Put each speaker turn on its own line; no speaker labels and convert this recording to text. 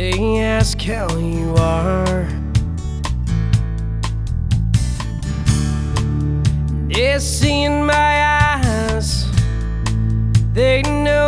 They ask how you are. They see in my eyes, they know